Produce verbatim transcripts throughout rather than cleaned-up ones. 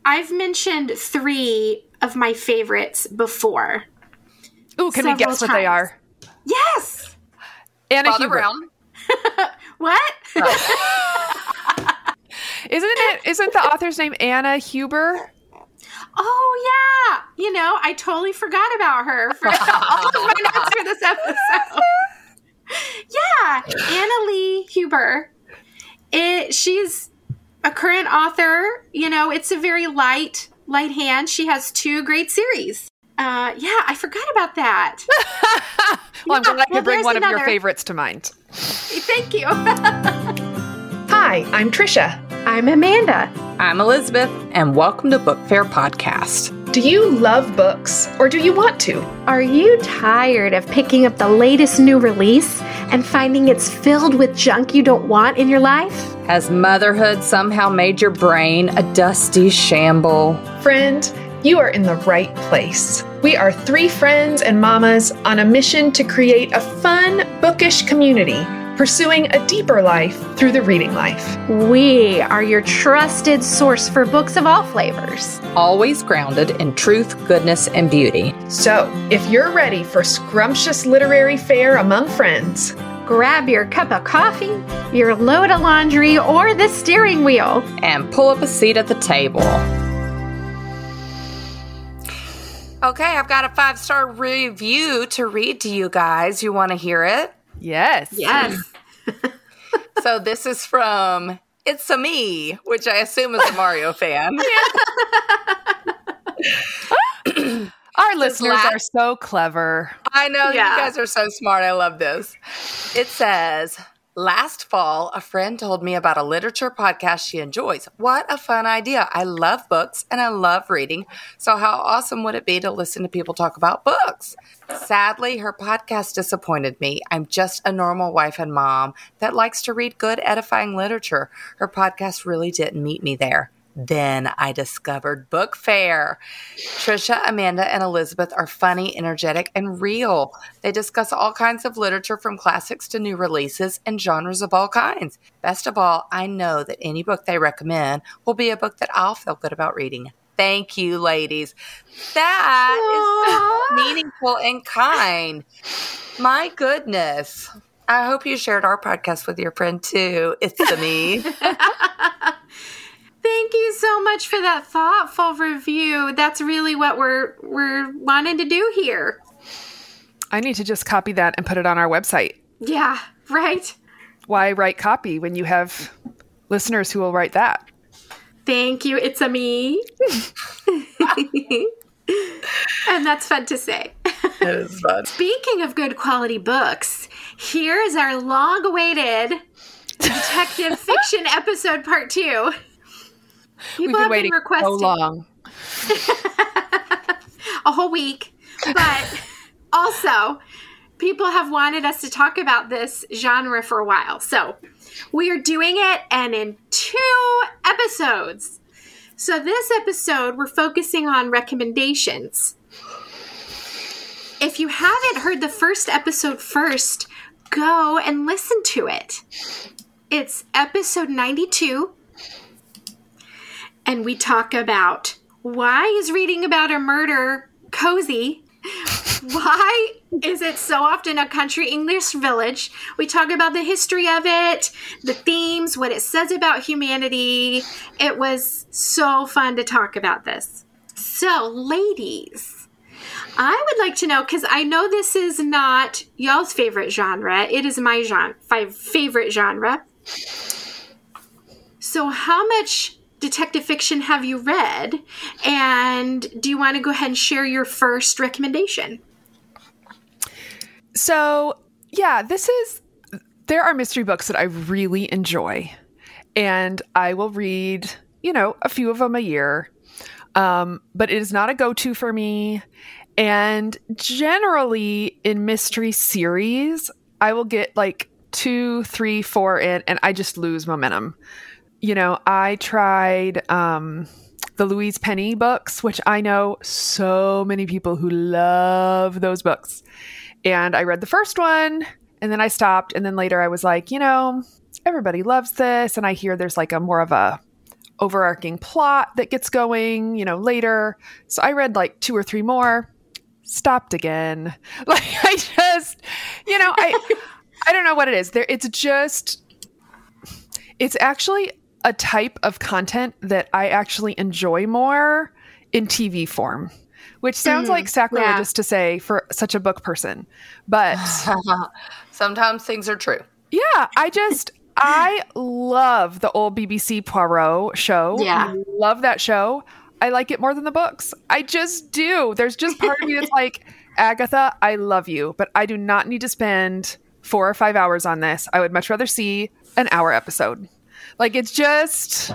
I've mentioned three of my favorites before. Ooh, can we guess what times. they are? Yes. Anna Father Huber. Brown. What? Isn't it? Isn't the author's name Anna Huber? Oh, yeah. You know, I totally forgot about her for all of my notes for this episode. Yeah, Anna Lee Huber. It, she's a current author. You know, it's a very light, light hand. She has two great series. Uh, yeah, I forgot about that. Well, I'm Yeah, glad I well, could bring there's one of your another. favorites to mind. Thank you. Hi, I'm Trisha. I'm Amanda. I'm Elizabeth, and welcome to Book Fair Podcast. Do you love books, or do you want to? Are you tired of picking up the latest new release and finding it's filled with junk you don't want in your life? Has motherhood somehow made your brain a dusty shamble? Friend, you are in the right place. We are three friends and mamas on a mission to create a fun, bookish community, pursuing a deeper life through the reading life. We are your trusted source for books of all flavors. Always grounded in truth, goodness, and beauty. So, if you're ready for scrumptious literary fare among friends, Grab your cup of coffee, your load of laundry, or the steering wheel. And pull up a seat at the table. Okay, I've got a five-star review to read to you guys. You want to hear it? Yes. Yes. So this is from It's a Me, which I assume is a Mario fan. Our listeners la- are so clever. I know, Yeah. you guys are so smart. I love this. It says, last fall, a friend told me about a literature podcast she enjoys. What a fun idea. I love books and I love reading. So how awesome would it be to listen to people talk about books? Sadly, her podcast disappointed me. I'm just a normal wife and mom that likes to read good, edifying literature. Her podcast really didn't meet me there. Then I discovered Book Fair. Trisha, Amanda, and Elizabeth are funny, energetic, and real. They discuss all kinds of literature from classics to new releases and genres of all kinds. Best of all, I know that any book they recommend will be a book that I'll feel good about reading. Thank you, ladies. That is meaningful and kind. My goodness. I hope you shared our podcast with your friend, too. It's the me. Thank you so much for that thoughtful review. That's really what we're we're wanting to do here. I need to just copy that and put it on our website. Yeah, right? Why write copy when you have listeners who will write that? Thank you. It's a me. And that's fun to say. It is fun. Speaking of good quality books, here is our long-awaited detective fiction episode part two. People We've been have waiting been requesting so long. a whole week, but also people have wanted us to talk about this genre for a while. So we are doing it, and in two episodes. So this episode, we're focusing on recommendations. If you haven't heard the first episode first, go and listen to it. It's episode ninety-two. And we talk about why is reading about a murder cozy? Why is it so often a country English village? We talk about the history of it, the themes, what it says about humanity. It was so fun to talk about this. So, ladies, I would like to know, because I know this is not y'all's favorite genre. It is my genre, favorite genre. So how much detective fiction have you read? And do you want to go ahead and share your first recommendation? So, yeah, this is, there are mystery books that I really enjoy. And I will read, you know, a few of them a year. Um, but it is not a go-to for me. And generally in mystery series, I will get like two, three, four in, and I just lose momentum. You know, I tried um, the Louise Penny books, which I know so many people who love those books. And I read the first one, and then I stopped. And then later I was like, you know, everybody loves this. And I hear there's like a more of a overarching plot that gets going, you know, later. So I read like two or three more, stopped again. Like I just, you know, I I don't know what it is. There it's just it's actually a type of content that I actually enjoy more in T V form, which sounds mm, like sacrilegious yeah. to say for such a book person, but sometimes things are true. Yeah, I just I love the old B B C Poirot show. Yeah. I love that show. I like it more than the books. I just do. There's just part of me that's like, Agatha, I love you, but I do not need to spend four or five hours on this. I would much rather see an hour episode. Like, it's just,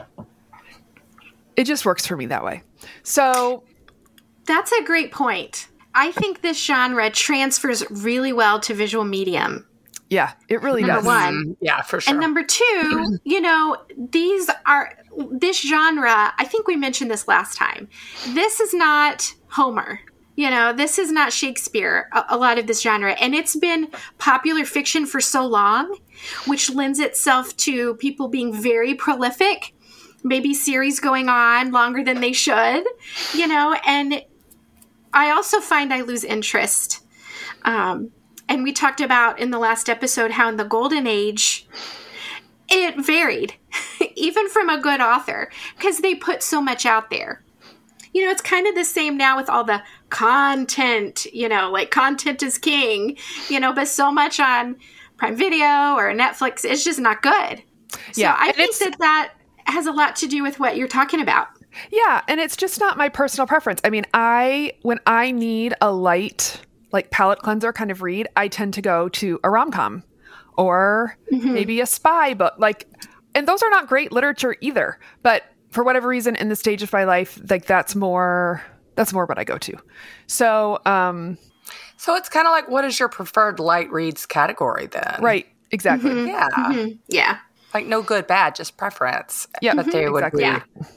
it just works for me that way. So. That's a great point. I think this genre transfers really well to visual medium. Yeah, it really number does. One. Mm, yeah, for sure. And number two, you know, these are, this genre, I think we mentioned this last time. This is not Homer. You know, this is not Shakespeare, a, a lot of this genre. And it's been popular fiction for so long, which lends itself to people being very prolific, maybe series going on longer than they should, you know, and I also find I lose interest. Um, and we talked about in the last episode how in the Golden Age, it varied, even from a good author, because they put so much out there. You know, it's kind of the same now with all the content, you know, like content is king, you know, but so much on Prime Video or Netflix is just not good. So yeah, I think that that has a lot to do with what you're talking about. Yeah, and it's just not my personal preference. I mean, I when I need a light, like palate cleanser kind of read, I tend to go to a rom-com or mm-hmm. maybe a spy book. Like, and those are not great literature either. But for whatever reason, in the stage of my life, like that's more that's more what I go to. So, um, so it's kind of like, what is your preferred light reads category then? Right. Exactly. Mm-hmm. Yeah. Mm-hmm. Yeah. Like no good, bad, just preference. Yeah. But they would exactly. read. Yeah.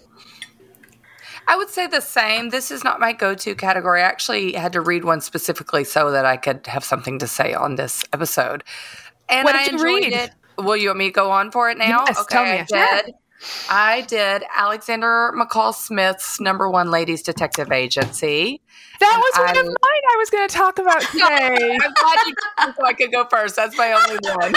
I would say the same. This is not my go-to category. I actually had to read one specifically so that I could have something to say on this episode. And what did I you enjoyed read? it. Will you want me to go on for it now? Yes, okay, tell me. I did. I did Alexander McCall Smith's number one ladies detective agency. That was one I, of mine I was going to talk about today. I'm glad you did so I could go first. That's my only one.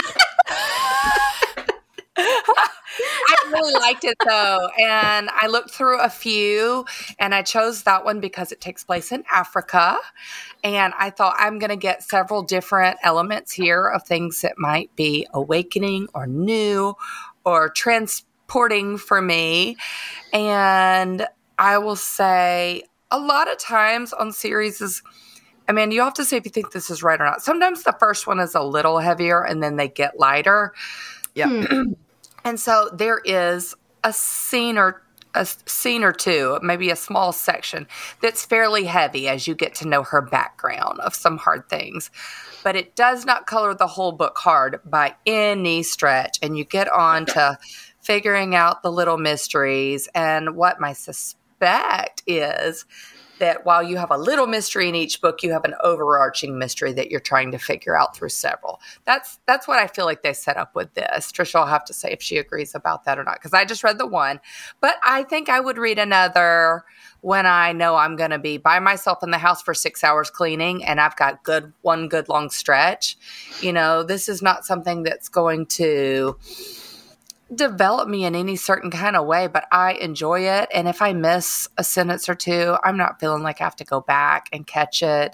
I really liked it though, and I looked through a few, and I chose that one because it takes place in Africa, and I thought I'm going to get several different elements here of things that might be awakening or new or transporting for me. And I will say a lot of times on series is, I mean, you have to say if you think this is right or not. Sometimes the first one is a little heavier and then they get lighter. Yeah. Hmm. And so there is a scene or a scene or two, maybe a small section that's fairly heavy as you get to know her background of some hard things. But it does not color the whole book hard by any stretch. And you get on to figuring out the little mysteries. And what my suspect is that while you have a little mystery in each book, you have an overarching mystery that you're trying to figure out through several. That's that's what I feel like they set up with this. Trisha will have to say if she agrees about that or not, because I just read the one. But I think I would read another when I know I'm going to be by myself in the house for six hours cleaning and I've got good one good long stretch. You know, this is not something that's going to develop me in any certain kind of way, but I enjoy it. And if I miss a sentence or two, I'm not feeling like I have to go back and catch it.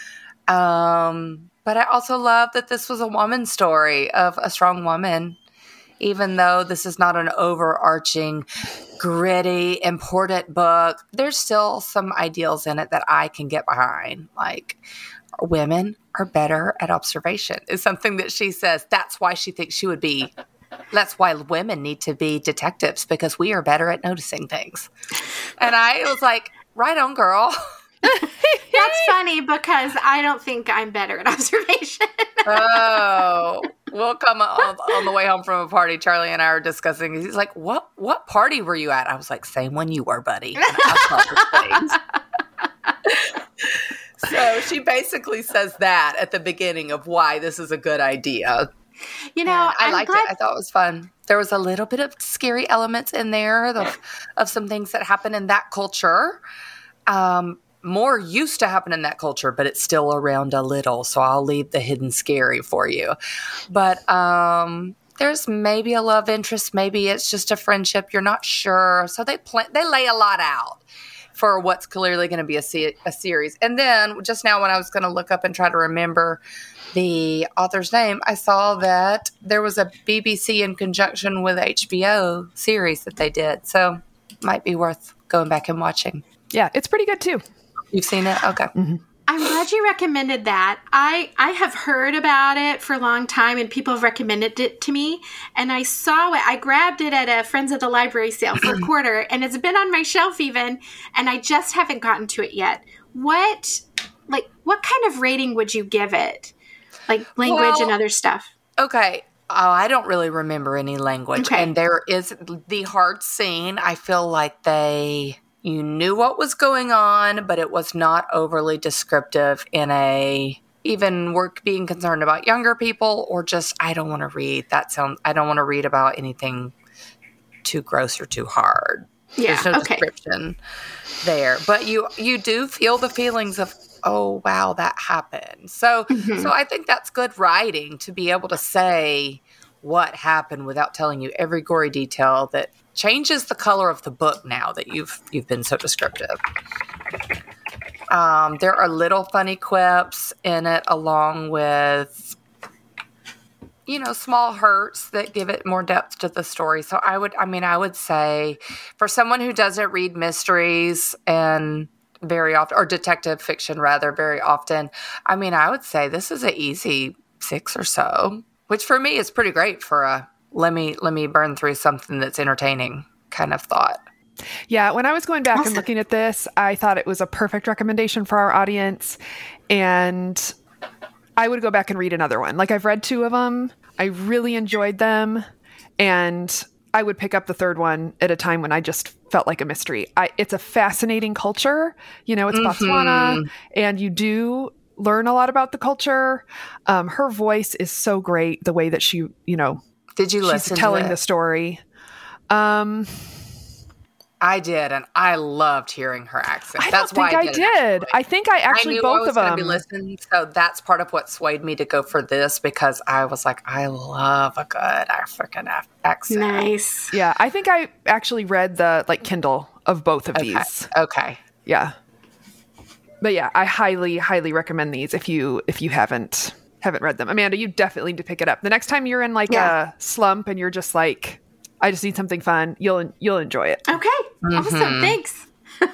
Um, but I also love that this was a woman's story of a strong woman, even though this is not an overarching, gritty, important book. There's still some ideals in it that I can get behind. Like, women are better at observation is something that she says. That's why she thinks she would be That's why women need to be detectives, because we are better at noticing things. And I was like, right on, girl. That's funny because I don't think I'm better at observation. Oh, we'll come on, on the way home from a party. Charlie and I are discussing. He's like, what What party were you at? I was like, same one you were, buddy. And I things. So she basically says that at the beginning of why this is a good idea. You know, And I I'm liked glad- it. I thought it was fun. There was a little bit of scary elements in there of, of some things that happen in that culture. Um, more used to happen in that culture, but it's still around a little. So I'll leave the hidden scary for you. But um, there's maybe a love interest. Maybe it's just a friendship. You're not sure. So they pl- they lay a lot out for what's clearly going to be a, se- a series. And then just now when I was going to look up and try to remember the author's name, I saw that there was a B B C in conjunction with H B O series that they did. So might be worth going back and watching. Yeah, it's pretty good too. You've seen it? Okay. Mm-hmm. I'm glad you recommended that. I, I have heard about it for a long time and people have recommended it to me. And I saw it. I grabbed it at a Friends of the Library sale for a quarter and it's been on my shelf even. And I just haven't gotten to it yet. What, like, what kind of rating would you give it? Like language Well, and other stuff? Okay. Oh, I don't really remember any language. Okay. And there is the hard scene. I feel like they... You knew what was going on, but it was not overly descriptive in a, even we're being concerned about younger people or just, I don't want to read. That sounds, I don't want to read about anything too gross or too hard. Yeah, There's no okay. description there. But you, you do feel the feelings of, oh, wow, that happened. So, Mm-hmm. so I think that's good writing to be able to say what happened without telling you every gory detail that changes the color of the book now that you've you've been so descriptive. Um, there are little funny quips in it along with, you know, small hurts that give it more depth to the story. So I would, I mean, I would say for someone who doesn't read mysteries and very often, or detective fiction rather, very often, I mean, I would say this is an easy six or so, which for me is pretty great for a let me let me burn through something that's entertaining kind of thought. Yeah, when I was going back Awesome. and looking at this, I thought it was a perfect recommendation for our audience. And I would go back and read another one. Like, I've read two of them. I really enjoyed them. And I would pick up the third one at a time when I just felt like a mystery. I, it's a fascinating culture. You know, it's Mm-hmm. Botswana. And you do learn a lot about the culture. Um, her voice is so great, the way that she, you know, Did you she's listen telling to it? the story. Um, I did, and I loved hearing her accent. I that's don't think why I I did. it, did. actually. I think I I actually knew both I was of going to them. be listening, so that's part of what swayed me to go for this because I was like, I love a good African af- accent. Nice. Yeah, I think I actually read the like Kindle of both of Okay. these. Okay. Yeah. But yeah, I highly, highly recommend these if you if you haven't haven't read them. Amanda, you definitely need to pick it up. The next time you're in like Yeah. a slump and you're just like, I just need something fun, you'll you'll enjoy it. Okay. Awesome. Thanks.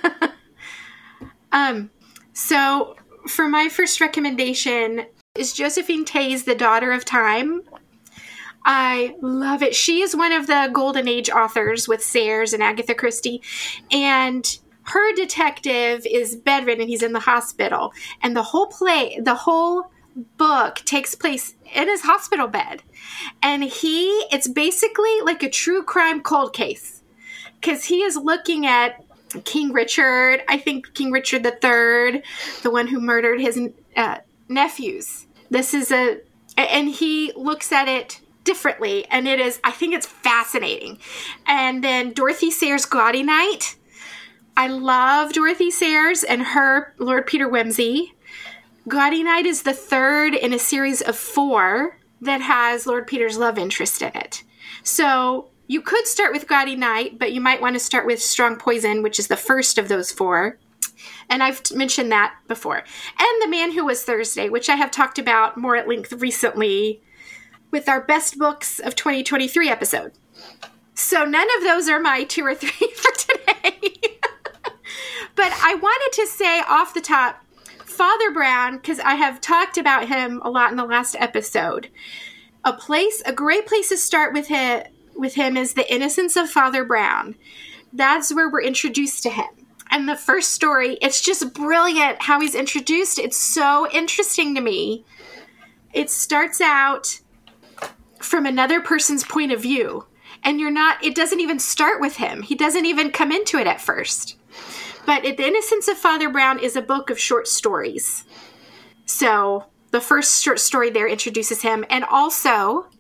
um, so for my first recommendation is Josephine Tey's The Daughter of Time. I love it. She is one of the Golden Age authors with Sayers and Agatha Christie. And her detective is bedridden. He's in the hospital. And the whole play, the whole book takes place in his hospital bed. And he, it's basically like a true crime cold case. Because he is looking at King Richard, I think King Richard the Third, the one who murdered his uh, nephews. This is a, and he looks at it differently, and it is, I think it's fascinating. And then Dorothy Sayers' Gaudy Night. I love Dorothy Sayers and her Lord Peter Wimsey. Gaudy Night is the third in a series of four that has Lord Peter's love interest in it. So you could start with Gaudy Night, but you might want to start with Strong Poison, which is the first of those four. And I've t- mentioned that before. And The Man Who Was Thursday, which I have talked about more at length recently with our Best Books of twenty twenty-three episode. So none of those are my two or three for today. But I wanted to say off the top, Father Brown, because I have talked about him a lot in the last episode. A place, a great place to start with him, with him is The Innocence of Father Brown. That's where we're introduced to him. And the first story, it's just brilliant how he's introduced. It's so interesting to me. It starts out from another person's point of view. And you're not, it doesn't even start with him. He doesn't even come into it at first. But The Innocence of Father Brown is a book of short stories. So the first short story there introduces him. And also,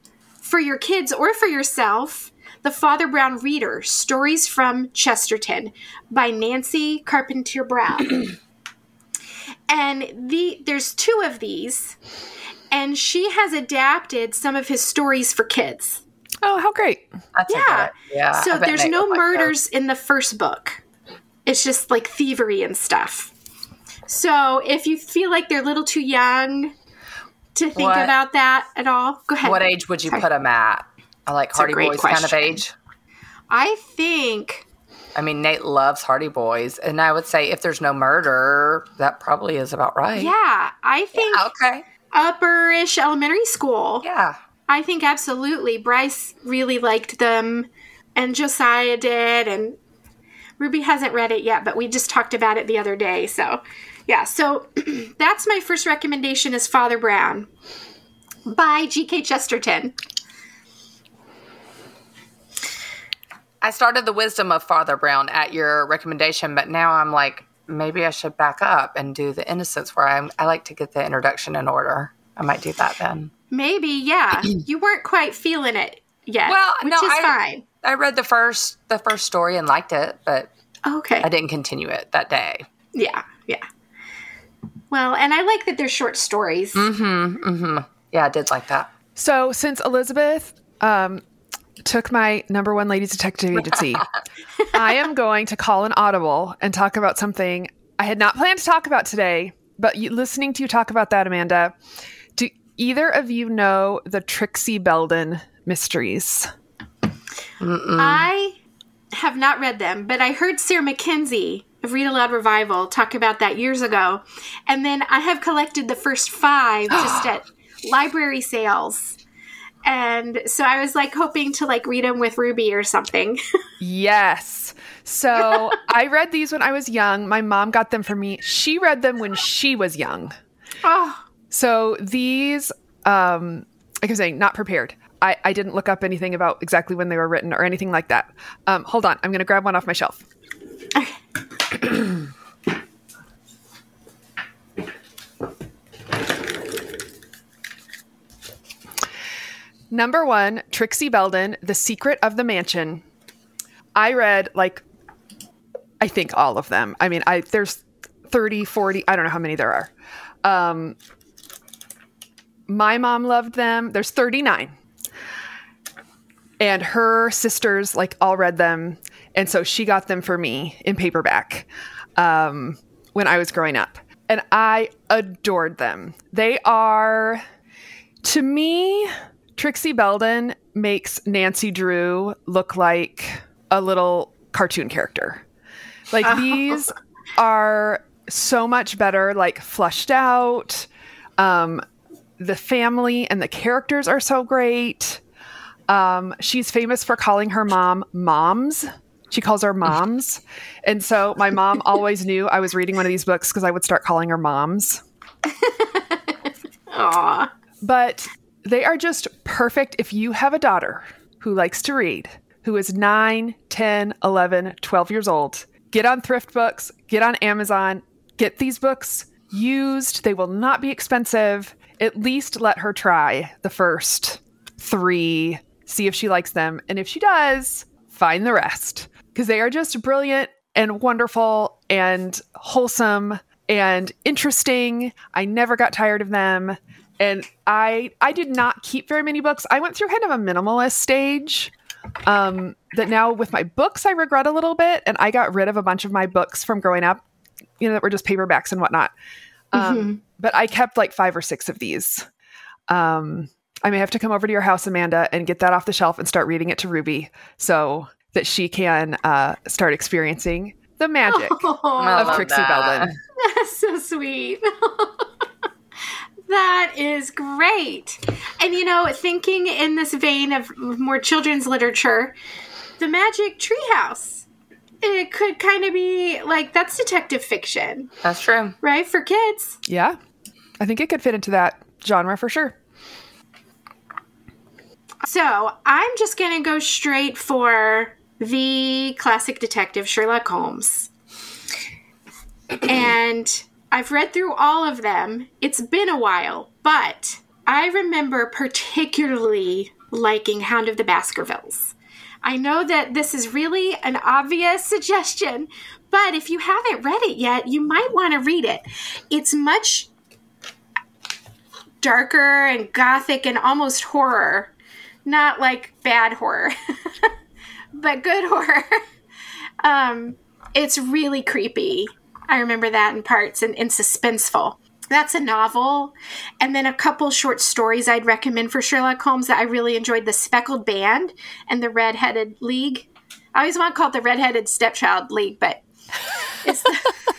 for your kids or for yourself, The Father Brown Reader, Stories from Chesterton by Nancy Carpenter Brown. And the there's two of these, and she has adapted some of his stories for kids. Oh, how great. That's Yeah. A good, yeah. So I bet there's Nate no would like murders in the first book. It's just like thievery and stuff. So if you feel like they're a little too young to think What- about that at all, go ahead. What age would you Sorry. put them at? I like a Hardy great Boys kind of question. age. I think, I mean, Nate loves Hardy Boys, and I would say if there's no murder, that probably is about right. yeah, I think Okay. upperish elementary school. Yeah. I think absolutely. Bryce really liked them, and Josiah did, and Ruby hasn't read it yet, but we just talked about it the other day. So, yeah. So that's my first recommendation is Father Brown by G K Chesterton. I started The Wisdom of Father Brown at your recommendation, but now I'm like, maybe I should back up and do The Innocents, where I'm, I like to get the introduction in order. I might do that then. Maybe, yeah. You weren't quite feeling it yet, Well, which no, is I- fine. I read the first the first story and liked it, but Okay. I didn't continue it that day. Yeah, yeah. Well, and I like that they're short stories. Mm-hmm. Mm-hmm. Yeah, I did like that. So since Elizabeth um, took my number one ladies detective agency, I am going to call an audible and talk about something I had not planned to talk about today, but you, listening to you talk about that, Amanda, do either of you know the Trixie Belden mysteries? Mm-mm. I have not read them, but I heard Sarah McKenzie of Read Aloud Revival talk about that years ago. And then I have collected the first five just at library sales. And so I was like hoping to like read them with Ruby or something. Yes. So I read these when I was young. My mom got them for me. She read them when she was young. Oh, So these, um, like I was saying, not prepared. I, I didn't look up anything about exactly when they were written or anything like that. Um, hold on. I'm going to grab one off my shelf. Number one, Trixie Belden, The Secret of the Mansion. I read like, I think all of them. I mean, I there's thirty, forty, I don't know how many there are. Um, my mom loved them. There's thirty-nine. And her sisters like all read them. And so she got them for me in paperback um, when I was growing up. And I adored them. They are, to me, Trixie Belden makes Nancy Drew look like a little cartoon character. Like Oh. these are so much better, like fleshed out. Um, the family and the characters are so great. Um, she's famous for calling her mom moms. She calls her moms. And so my mom always knew I was reading one of these books because I would start calling her moms. aw. But they are just perfect if you have a daughter who likes to read, who is nine, ten, eleven, twelve years old. Get on Thrift Books, get on Amazon, get these books used. They will not be expensive. At least let her try the first three, see if she likes them. And if she does, find the rest. Because they are just brilliant and wonderful and wholesome and interesting. I never got tired of them. And I I did not keep very many books. I went through kind of a minimalist stage um, that now with my books I regret a little bit. And I got rid of a bunch of my books from growing up, you know, that were just paperbacks and whatnot. Um, Mm-hmm. But I kept like five or six of these. Um, I may have to come over to your house, Amanda, and get that off the shelf and start reading it to Ruby so that she can uh, start experiencing the magic I of love Trixie that. Belden. That's so sweet. That is great. And, you know, thinking in this vein of more children's literature, The Magic Treehouse, it could kind of be like, that's detective fiction, That's true. right? For kids. Yeah, I think it could fit into that genre for sure. So I'm just going to go straight for the classic detective, Sherlock Holmes. And I've read through all of them. It's been a while, but I remember particularly liking Hound of the Baskervilles. I know that this is really an obvious suggestion, but if you haven't read it yet, you might want to read it. It's much darker and gothic and almost horror. Not like bad horror, but good horror. um, it's really creepy. I remember that in parts, and, and suspenseful. That's a novel. And then a couple short stories I'd recommend for Sherlock Holmes that I really enjoyed: The Speckled Band and The Red-Headed League. I always want to call it The Red-Headed Stepchild League, but it's the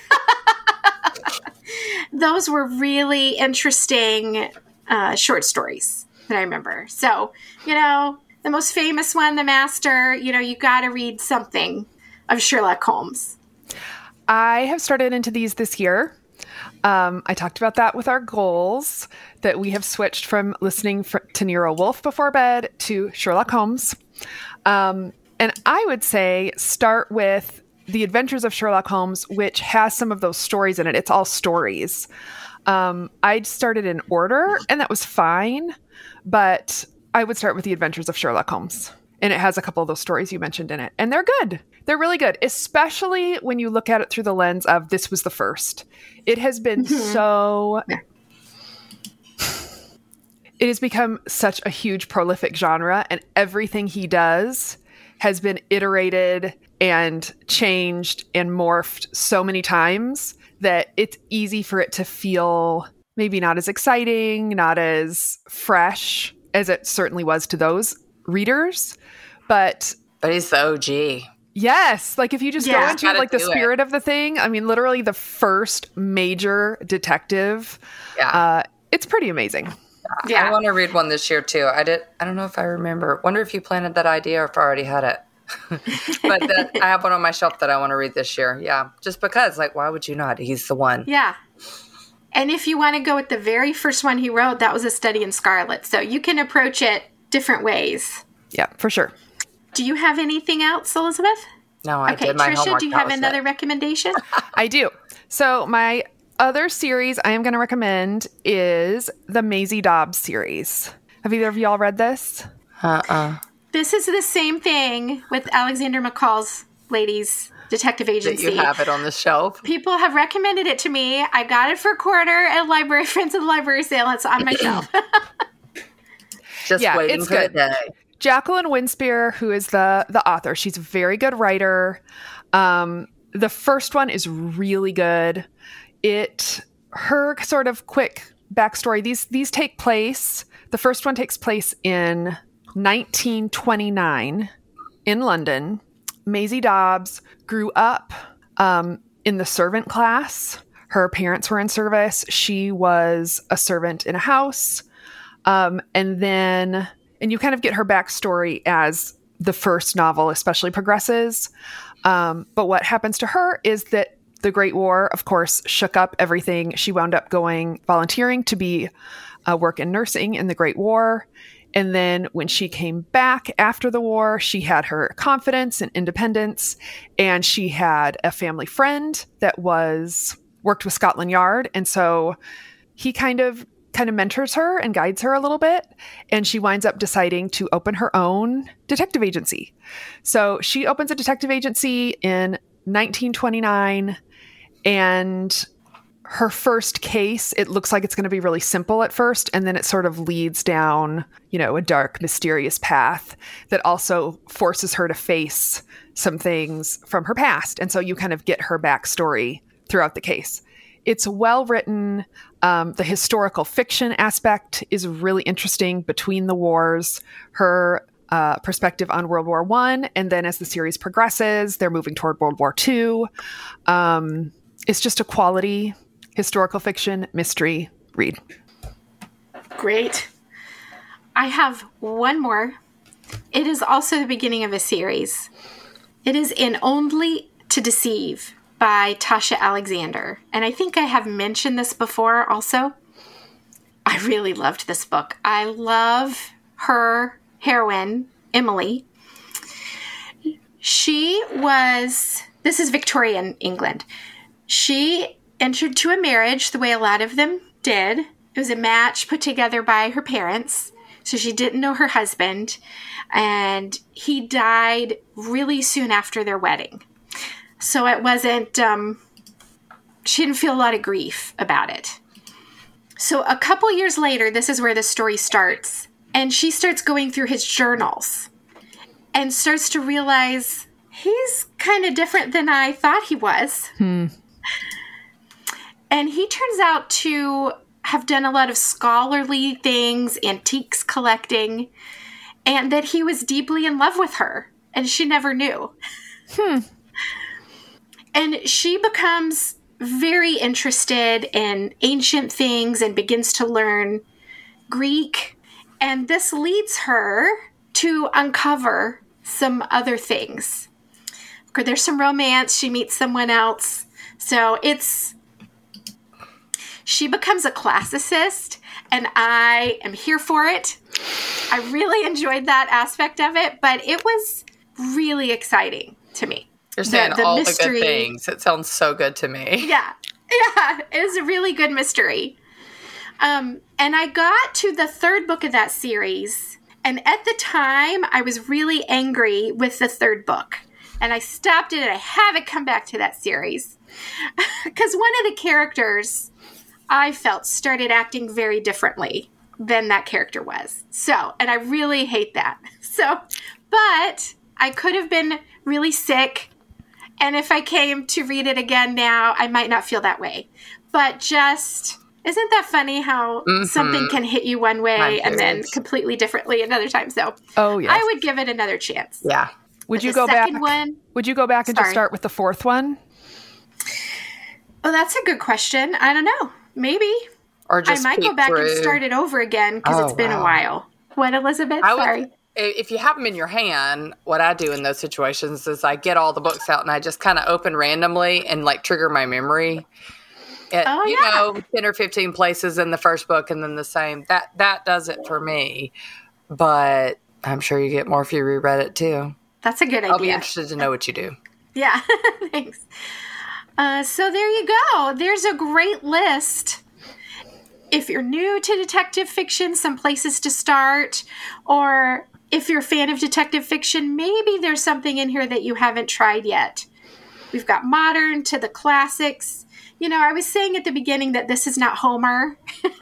those were really interesting uh, short stories that I remember. So, you know, the most famous one, The Master, you know, you got to read something of Sherlock Holmes. I have started into these this year. Um, I talked about that with our goals, that we have switched from listening for, to Nero Wolfe before bed to Sherlock Holmes. Um, and I would say start with The Adventures of Sherlock Holmes, which has some of those stories in it. It's all stories. Um, I started in order, and that was fine, but I would start with The Adventures of Sherlock Holmes. And it has a couple of those stories you mentioned in it. And they're good. They're really good, especially when you look at it through the lens of this was the first. It has been mm-hmm. so... It has become such a huge prolific genre, and everything he does has been iterated and changed and morphed so many times that it's easy for it to feel maybe not as exciting, not as fresh as it certainly was to those readers. But but he's the O G. Yes. Like if you just yeah, go into like the spirit it. of the thing, I mean, literally the first major detective. Yeah. Uh, it's pretty amazing. Yeah. I want to read one this year too. I did. I don't know if I remember. Wonder if you planted that idea or if I already had it. But that, I have one on my shelf that I want to read this year. Yeah. Just because, like, why would you not? He's the one. Yeah. And if you want to go with the very first one he wrote, that was A Study in Scarlet. So you can approach it different ways. Yeah, for sure. Do you have anything else, Elizabeth? No, I okay, did my Tricia, homework. do you have another it. recommendation? I do. So my other series I am going to recommend is the Maisie Dobbs series. Have either of y'all read this? Uh-uh. This is the same thing with Alexander McCall's Ladies Detective Agency. That you have it on the shelf. People have recommended it to me. I got it for a quarter at Library Friends of the Library sale. It's on my shelf. Just yeah, waiting it's for good. the day. Jacqueline Winspear, who is the the author, she's a very good writer. Um, the first one is really good. It her sort of quick backstory. These these take place. The first one takes place in nineteen twenty-nine in London. Maisie Dobbs grew up um, in the servant class. Her parents were in service. She was a servant in a house. Um, and then, and you kind of get her backstory as the first novel especially progresses. Um, but what happens to her is that the Great War, of course, shook up everything. She wound up going volunteering to be uh, work in nursing in the Great War. And then when she came back after the war, she had her confidence and independence, and she had a family friend that was worked with Scotland Yard. And so he kind of kind of mentors her and guides her a little bit. And she winds up deciding to open her own detective agency. So she opens a detective agency in nineteen twenty-nine, and her first case, it looks like it's going to be really simple at first, and then it sort of leads down, you know, a dark, mysterious path that also forces her to face some things from her past. And so you kind of get her backstory throughout the case. It's well written. Um, the historical fiction aspect is really interesting between the wars. Her uh, perspective on World War One, and then as the series progresses, they're moving toward World War Two. Um, it's just a quality historical fiction mystery read. Great. I have one more. It is also the beginning of a series. It is In Only to Deceive by Tasha Alexander. And I think I have mentioned this before also. I really loved this book. I love her heroine, Emily. She was, this is Victorian England. She entered to a marriage the way a lot of them did. It was a match put together by her parents. So she didn't know her husband, and he died really soon after their wedding. So it wasn't, um, she didn't feel a lot of grief about it. So a couple years later, this is where the story starts, and she starts going through his journals and starts to realize he's kind of different than I thought he was. Hmm. And he turns out to have done a lot of scholarly things, antiques collecting, and that he was deeply in love with her, and she never knew. Hmm. And she becomes very interested in ancient things and begins to learn Greek. And this leads her to uncover some other things. There's some romance. She meets someone else. So it's... She becomes a classicist, and I am here for it. I really enjoyed that aspect of it, but it was really exciting to me. You're saying the, the all mystery, the good things. It sounds so good to me. Yeah. Yeah. It was a really good mystery. Um, and I got to the third book of that series, and at the time, I was really angry with the third book. And I stopped it, and I haven't come back to that series. Because one of the characters, I felt, started acting very differently than that character was. So, and I really hate that. So, but I could have been really sick. And if I came to read it again now, I might not feel that way. But just, isn't that funny how mm-hmm. something can hit you one way and then completely differently another time? So, oh, yes. I would give it another chance. Yeah. Would but you go back? One, would you go back and sorry. just start with the fourth one? Oh, that's a good question. I don't know. Maybe. Or just I might go back through. and start it over again because oh, it's been wow. a while. What, Elizabeth? I would, Sorry. If you have them in your hand, what I do in those situations is I get all the books out and I just kind of open randomly and like trigger my memory. At, oh, you yeah. know, ten or fifteen places in the first book and then the same. That that does it for me. But I'm sure you get more if you reread it too. That's a good idea. I'll be interested to know what you do. Yeah, thanks. Uh, so there you go. There's a great list. If you're new to detective fiction, some places to start. Or if you're a fan of detective fiction, maybe there's something in here that you haven't tried yet. We've got modern to the classics. You know, I was saying at the beginning that this is not Homer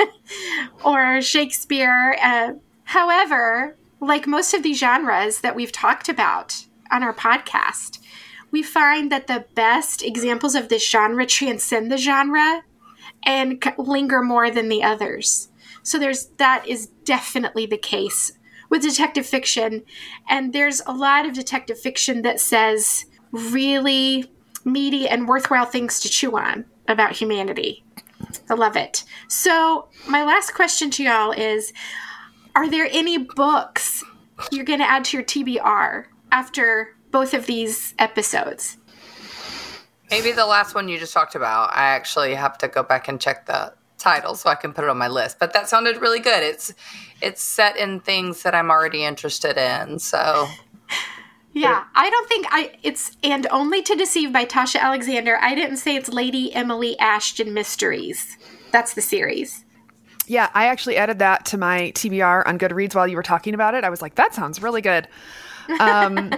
or Shakespeare. Uh, however, like most of these genres that we've talked about on our podcast, we find that the best examples of this genre transcend the genre and linger more than the others. So there's that is definitely the case with detective fiction. And there's a lot of detective fiction that says really meaty and worthwhile things to chew on about humanity. I love it. So my last question to y'all is, are there any books you're going to add to your T B R after both of these episodes? Maybe the last one you just talked about. I actually have to go back and check the title so I can put it on my list. But that sounded really good. It's it's set in things that I'm already interested in. So yeah, I don't think I it's And Only to Deceive by Tasha Alexander. I didn't say it's Lady Emily Ashton Mysteries. That's the series. Yeah, I actually added that to my T B R on Goodreads while you were talking about it. I was like, that sounds really good. Um,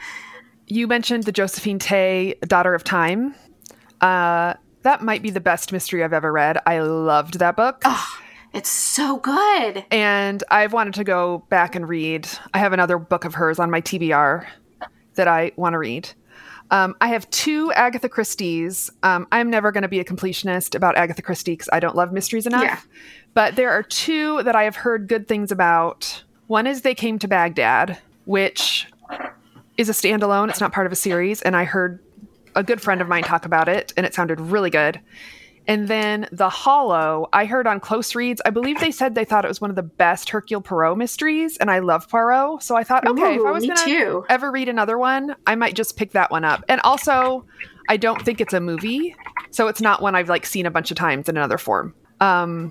you mentioned the Josephine Tey, Daughter of Time. Uh, that might be the best mystery I've ever read. I loved that book. Oh, it's so good. And I've wanted to go back and read. I have another book of hers on my T B R that I want to read. Um, I have two Agatha Christie's. Um, I'm never going to be a completionist about Agatha Christie because I don't love mysteries enough. Yeah. But there are two that I have heard good things about. One is They Came to Baghdad, which is a standalone. It's not part of a series. And I heard a good friend of mine talk about it, and it sounded really good. And then The Hollow, I heard on Close Reads, I believe they said they thought it was one of the best Hercule Poirot mysteries, and I love Poirot. So I thought, okay, Ooh, if I was going to ever read another one, I might just pick that one up. And also, I don't think it's a movie, so it's not one I've like seen a bunch of times in another form. Um,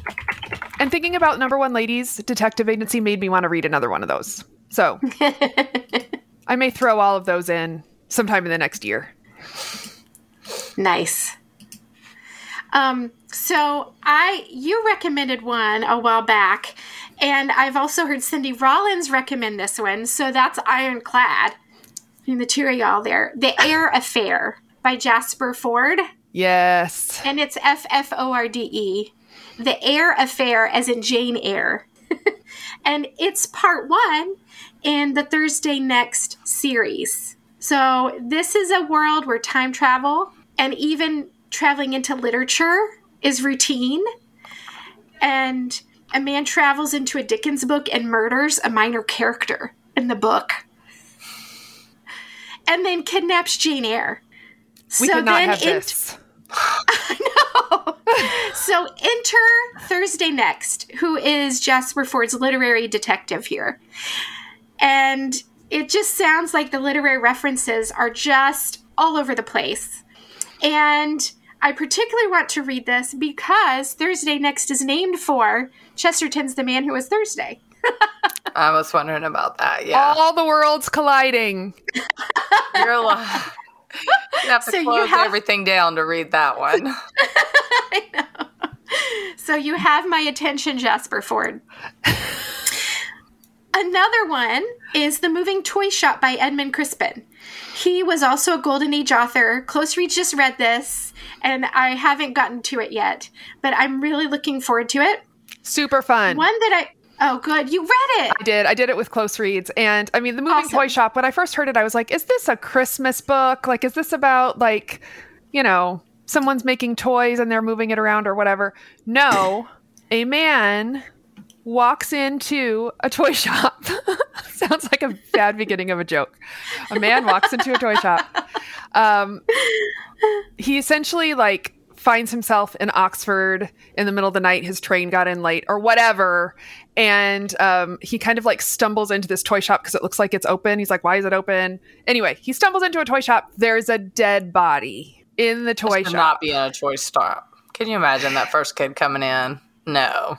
and thinking about Number One Ladies Detective Agency made me want to read another one of those. So I may throw all of those in sometime in the next year. Nice. Um, so I, you recommended one a while back, And I've also heard Cindy Rollins recommend this one, so that's ironclad. Between the two of y'all there. The Air Affair by Jasper Ford. Yes. And it's F F O R D E. The Air Affair, as in Jane Eyre. And it's part one in the Thursday Next series. So this is a world where time travel and even traveling into literature is routine. And a man travels into a Dickens book and murders a minor character in the book. And then kidnaps Jane Eyre. We so cannot then have ent- this. I know. So enter Thursday Next, who is Jasper Ford's literary detective here. And it just sounds like the literary references are just all over the place. And I particularly want to read this because Thursday Next is named for Chesterton's The Man Who Was Thursday. I was wondering about that, yeah. All the worlds colliding. You're like, you have to So you close have- everything down to read that one. I know. So you have my attention, Jasper Ford. Another one is The Moving Toy Shop by Edmund Crispin. He was also a Golden Age author. Close Reads just read this, and I haven't gotten to it yet, but I'm really looking forward to it. Super fun. One that I... Oh, good. You read it. I did. I did it with Close Reads. And I mean, The Moving Awesome. Toy Shop, when I first heard it, I was like, is this a Christmas book? Like, is this about, like, you know, someone's making toys and they're moving it around or whatever? No. A man walks into a toy shop. Sounds like a bad beginning of a joke. A man walks into a toy shop. Um, he essentially, like, finds himself in Oxford in the middle of the night. His train got in late or whatever. And um, he kind of like stumbles into this toy shop because it looks like it's open. He's like, why is it open? Anyway, he stumbles into a toy shop. There's a dead body in the toy This shop. should not be in a toy store. Can you imagine that first kid coming in? No.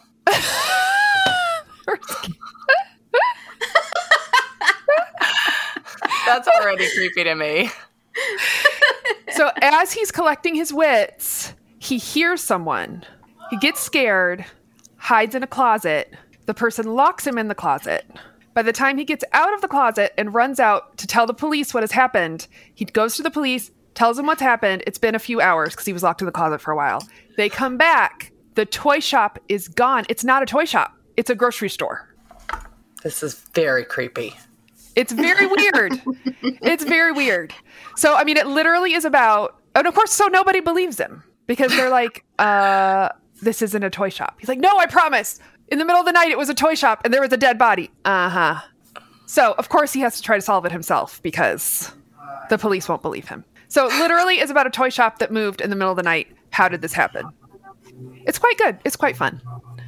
That's already creepy to me. So as he's collecting his wits, he hears someone. He gets scared, hides in a closet. The person locks him in the closet. By the time he gets out of the closet and runs out to tell the police what has happened, he goes to the police, tells them what's happened. It's been a few hours because he was locked in the closet for a while. They come back. The toy shop is gone. It's not a toy shop. It's a grocery store. This is very creepy. It's very weird. It's very weird. So, I mean, it literally is about, and of course, so nobody believes him because they're like, uh, this isn't a toy shop. He's like, no, I promise. In the middle of the night, it was a toy shop and there was a dead body. Uh-huh. So, of course, he has to try to solve it himself because the police won't believe him. So, it literally is about a toy shop that moved in the middle of the night. How did this happen? It's quite good. It's quite fun.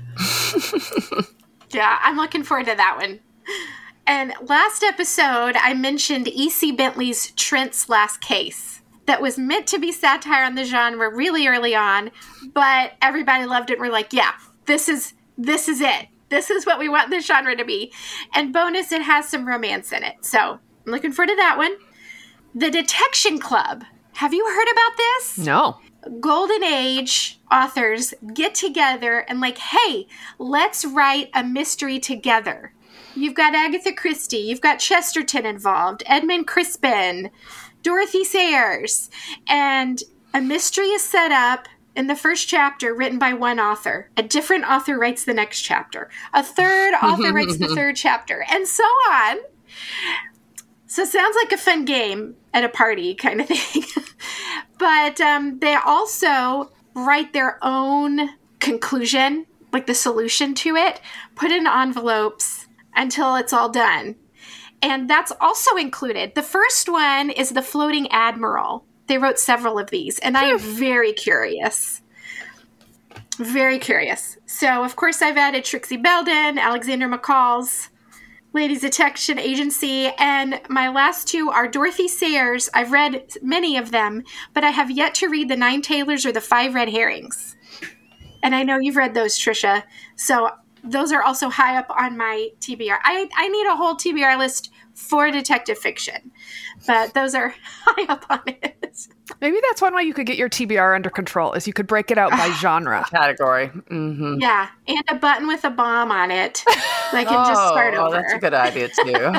Yeah, I'm looking forward to that one. And last episode, I mentioned E C Bentley's Trent's Last Case. That was meant to be satire on the genre really early on, but everybody loved it. We're like, yeah, this is this is it. This is what we want this genre to be. And bonus, it has some romance in it. So I'm looking forward to that one. The Detection Club. Have you heard about this? No. Golden Age authors get together and like, hey, let's write a mystery together. You've got Agatha Christie, you've got Chesterton involved, Edmund Crispin, Dorothy Sayers, and a mystery is set up in the first chapter written by one author. A different author writes the next chapter. A third author writes the third chapter, and so on. So it sounds like a fun game at a party kind of thing. But um, they also write their own conclusion, like the solution to it, put in envelopes until it's all done. And that's also included. The first one is The Floating Admiral. They wrote several of these, and I am very curious. Very curious. So, of course, I've added Trixie Belden, Alexander McCall's Ladies Detection Agency, and my last two are Dorothy Sayers. I've read many of them, but I have yet to read The Nine Tailors or The Five Red Herrings. And I know you've read those, Trisha. So those are also high up on my T B R. I, I need a whole T B R list for detective fiction. But those are high up on it. Maybe that's one way you could get your T B R under control, is you could break it out by genre. Category. Mm-hmm. Yeah, and a button with a bomb on it. I can just start over. Oh, that's a good idea, too.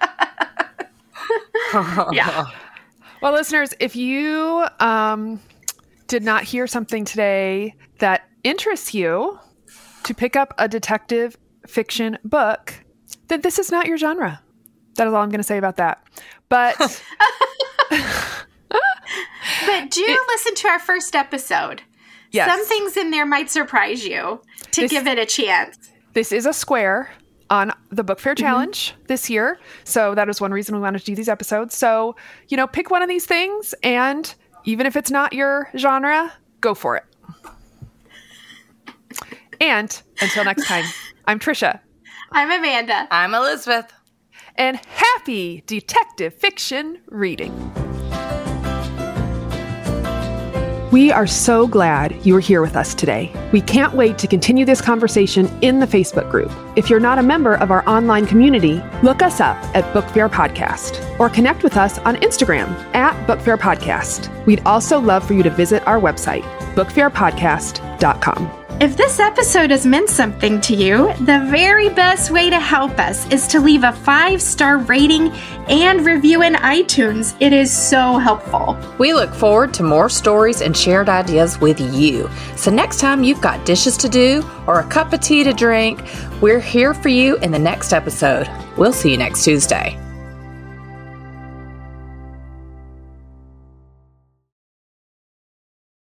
Yeah. Well, listeners, if you um, did not hear something today that interests you to pick up a detective fiction book, then this is not your genre. That is all I'm going to say about that. But... But do it, listen to our first episode. Yes. Some things in there might surprise you to this, give it a chance. This is a square on the Book Fair Challenge mm-hmm. this year. So that is one reason we wanted to do these episodes. So, you know, pick one of these things, and even if it's not your genre, go for it. And until next time, I'm Trisha. I'm Amanda. I'm Elizabeth. And happy detective fiction reading. We are so glad you are here with us today. We can't wait to continue this conversation in the Facebook group. If you're not a member of our online community, look us up at Book Fair Podcast or connect with us on Instagram at Book Fair Podcast. We'd also love for you to visit our website, book fair podcast dot com. If this episode has meant something to you, the very best way to help us is to leave a five-star rating and review in iTunes. It is so helpful. We look forward to more stories and shared ideas with you. So next time you've got dishes to do or a cup of tea to drink, we're here for you in the next episode. We'll see you next Tuesday.